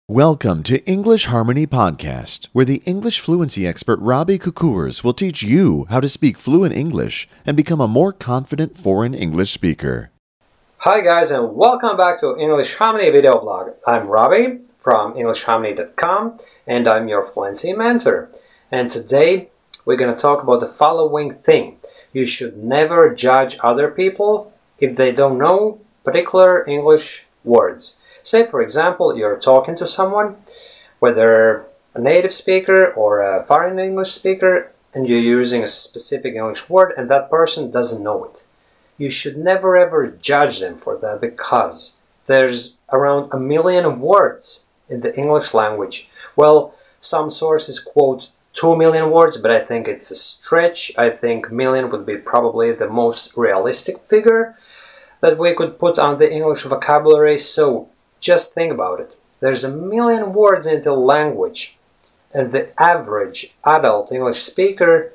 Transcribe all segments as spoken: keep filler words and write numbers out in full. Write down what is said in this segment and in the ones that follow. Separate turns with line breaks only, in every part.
Welcome to English Harmony Podcast, where the English fluency expert Robbie Kukurs will teach you how to speak fluent English and become a more confident foreign English speaker.
Hi guys, and welcome back to English Harmony video blog. I'm Robbie from English Harmony dot com and I'm your fluency mentor. And today we're going to talk about the following thing. You should never judge other people if they don't know particular English words. Say, for example, you're talking to someone, whether a native speaker or a foreign English speaker, and you're using a specific English word and that person doesn't know it. You should never ever judge them for that, because there's around a million words in the English language. Well, some sources quote two million words, but I think it's a stretch. I think million would be probably the most realistic figure that we could put on the English vocabulary. So just think about it. There's a million words in the language, and the average adult English speaker,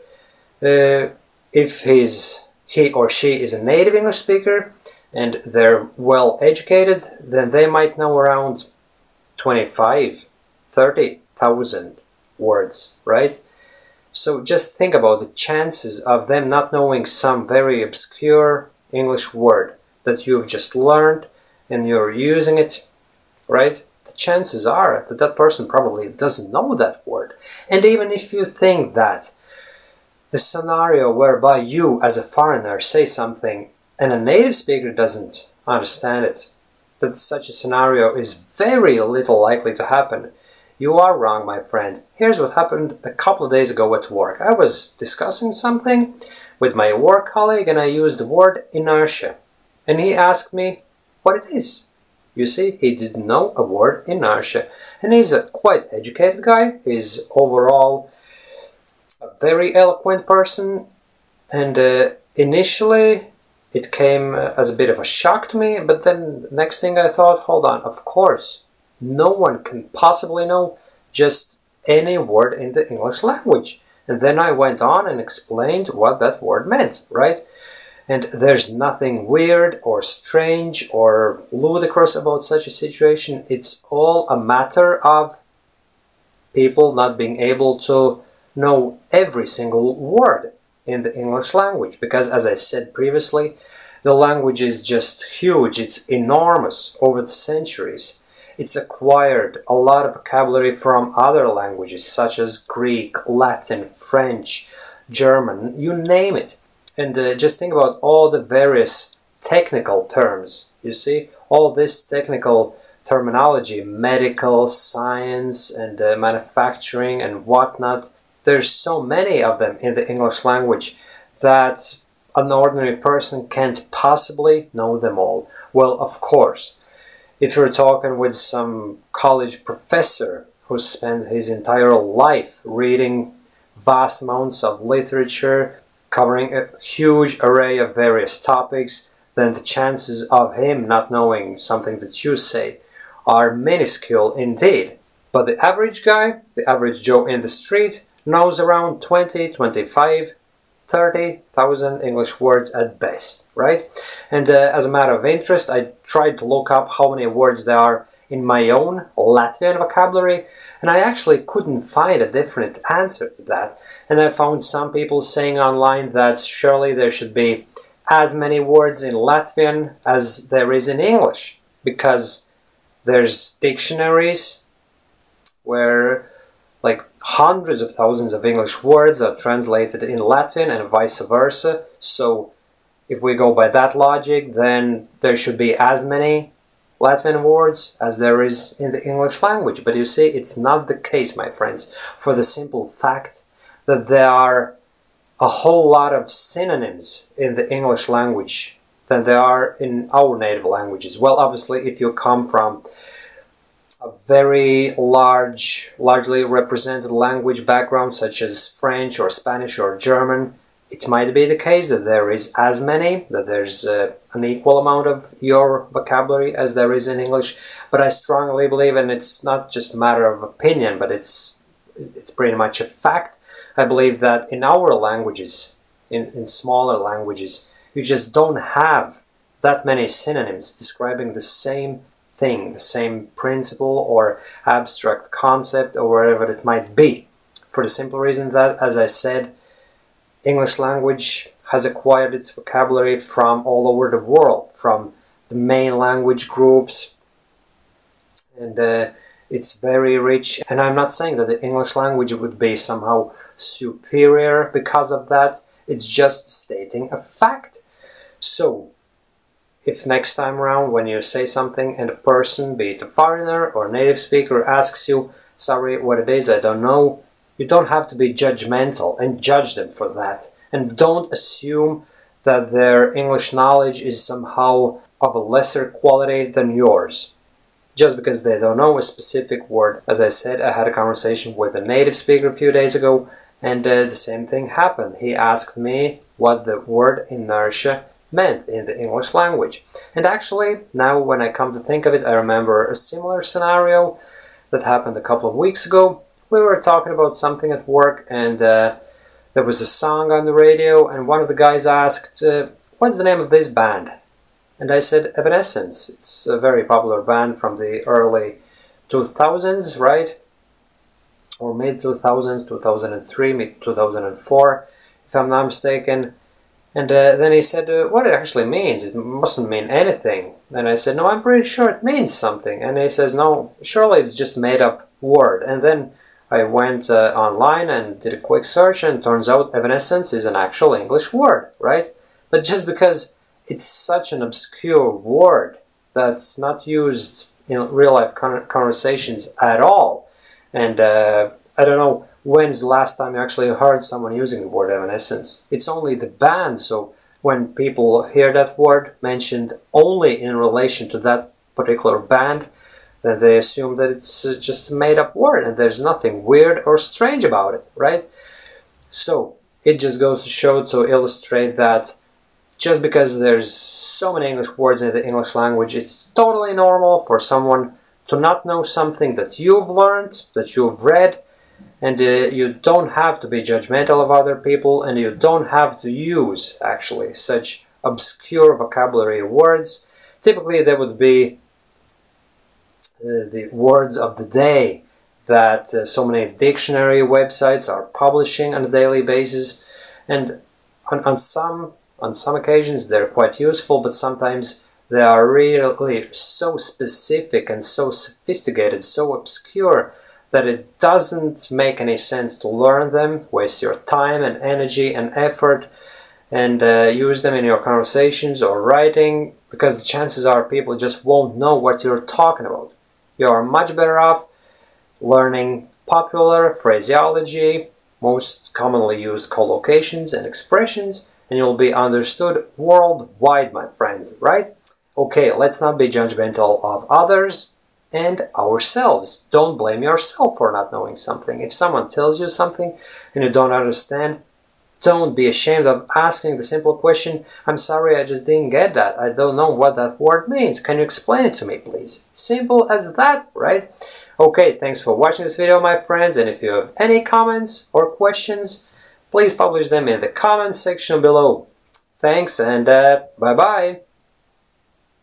uh, if he's, he or she is a native English speaker and they're well educated, then they might know around twenty-five, thirty thousand words, right? So just think about the chances of them not knowing some very obscure English word that you've just learned and you're using it. Right? The chances are that that person probably doesn't know that word. And even if you think that the scenario whereby you as a foreigner say something and a native speaker doesn't understand it, that such a scenario is very little likely to happen, you are wrong, my friend. Here's what happened a couple of days ago at work. I was discussing something with my work colleague and I used the word inertia. And he asked me what it is. You see, he didn't know a word inertia. And he's a quite educated guy. He's overall a very eloquent person. And uh, initially, it came uh, as a bit of a shock to me. But then next thing I thought, hold on, of course, no one can possibly know just any word in the English language. And then I went on and explained what that word meant, right? And there's nothing weird or strange or ludicrous about such a situation. It's all a matter of people not being able to know every single word in the English language. Because as I said previously, the language is just huge. It's enormous over the centuries. It's acquired a lot of vocabulary from other languages such as Greek, Latin, French, German, you name it. And uh, just think about all the various technical terms, you see? All this technical terminology, medical, science, and uh, manufacturing and whatnot. There's so many of them in the English language that an ordinary person can't possibly know them all. Well, of course, if you're talking with some college professor who spent his entire life reading vast amounts of literature, covering a huge array of various topics, then the chances of him not knowing something that you say are minuscule indeed. But the average guy, the average Joe in the street, knows around twenty, twenty-five, thirty thousand English words at best, right? And uh, as a matter of interest, I tried to look up how many words there are in my own Latvian vocabulary, and I actually couldn't find a different answer to that. And I found some people saying online that surely there should be as many words in Latvian as there is in English, because there's dictionaries where like hundreds of thousands of English words are translated in Latvian and vice versa. So if we go by that logic, then there should be as many Latvian words as there is in the English language. But you see, it's not the case, my friends, for the simple fact that there are a whole lot of synonyms in the English language than there are in our native languages. Well, obviously, if you come from a very large, largely represented language background, such as French or Spanish or German, it might be the case that there is as many, that there's uh, an equal amount of your vocabulary as there is in English. But I strongly believe, and it's not just a matter of opinion, but it's it's pretty much a fact, I believe that in our languages, in, in smaller languages, you just don't have that many synonyms describing the same thing, the same principle or abstract concept or whatever it might be. For the simple reason that, as I said, English language has acquired its vocabulary from all over the world, from the main language groups, and uh, it's very rich. And I'm not saying that the English language would be somehow superior because of that. It's just stating a fact. So, if next time around when you say something and a person, be it a foreigner or native speaker, asks you, sorry, what it is, I don't know, you don't have to be judgmental and judge them for that. And don't assume that their English knowledge is somehow of a lesser quality than yours, just because they don't know a specific word. As I said, I had a conversation with a native speaker a few days ago, and uh, the same thing happened. He asked me what the word inertia meant in the English language. And actually, now when I come to think of it, I remember a similar scenario that happened a couple of weeks ago. We were talking about something at work, and uh, there was a song on the radio, and one of the guys asked, uh, what's the name of this band? And I said, Evanescence. It's a very popular band from the early two thousands, right? Or mid two thousands, two thousand three, mid two thousand four, if I'm not mistaken. And uh, then he said, uh, what it actually means? It mustn't mean anything. And I said, no, I'm pretty sure it means something. And he says, no, surely it's just made up word. And then I went uh, online and did a quick search, and turns out evanescence is an actual English word, right? But just because it's such an obscure word that's not used in real-life con conversations at all, and uh, I don't know when's the last time you actually heard someone using the word evanescence. It's only the band, so when people hear that word mentioned only in relation to that particular band, then they assume that it's just a made-up word and there's nothing weird or strange about it, right? So it just goes to show, to illustrate that just because there's so many English words in the English language, it's totally normal for someone to not know something that you've learned, that you've read, and uh, you don't have to be judgmental of other people, and you don't have to use, actually, such obscure vocabulary words. Typically, there would be uh, the words of the day that uh, so many dictionary websites are publishing on a daily basis, and on, on some on some occasions they're quite useful, but sometimes they are really so specific and so sophisticated, so obscure, that it doesn't make any sense to learn them, waste your time and energy and effort, and uh, use them in your conversations or writing, because the chances are people just won't know what you're talking about. You are much better off learning popular phraseology, most commonly used collocations and expressions, and you'll be understood worldwide, my friends, right? Okay, let's not be judgmental of others and ourselves. Don't blame yourself for not knowing something. If someone tells you something and you don't understand, don't be ashamed of asking the simple question, I'm sorry, I just didn't get that. I don't know what that word means. Can you explain it to me, please? Simple as that, right? Okay, thanks for watching this video, my friends, and if you have any comments or questions, please publish them in the comments section below. Thanks, and uh, bye-bye.